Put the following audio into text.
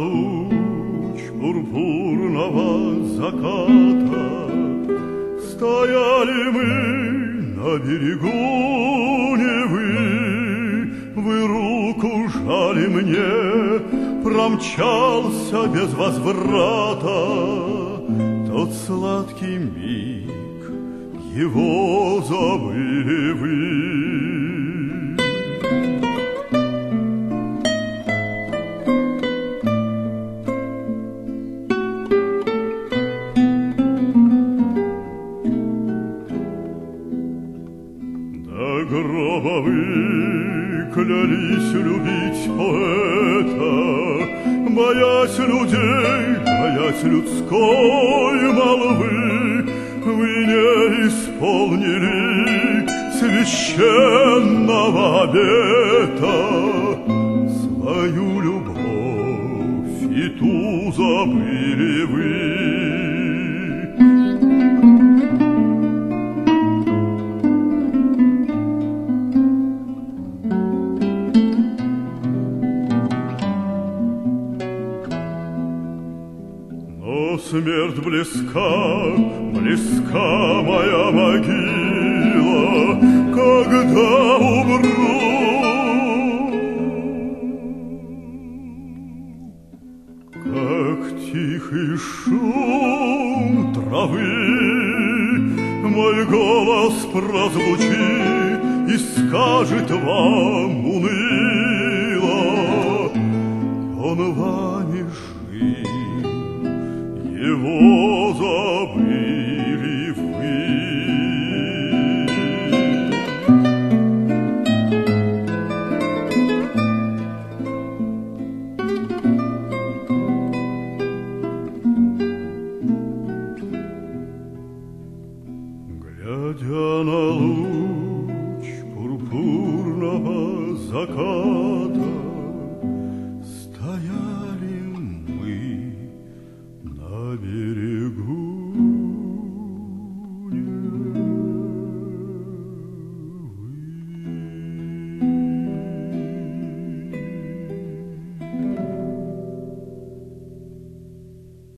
луч пурпурного заката, стояли мы на берегу Невы. Вы руку жали мне, промчался без возврата тот сладкий миг, его забыли вы. До гроба вы клялись любить поэта, боясь людей, боясь людской молвы. Вы не исполнили священного обета, свою любовь и ту забыли вы. Смерть близка, близка моя могила, когда умру. Как тихий шум травы мой голос прозвучит и скажет вам уныло: он вами жив, его забыли вы. Глядя на луч пурпурного заката, стояли мы на берегу.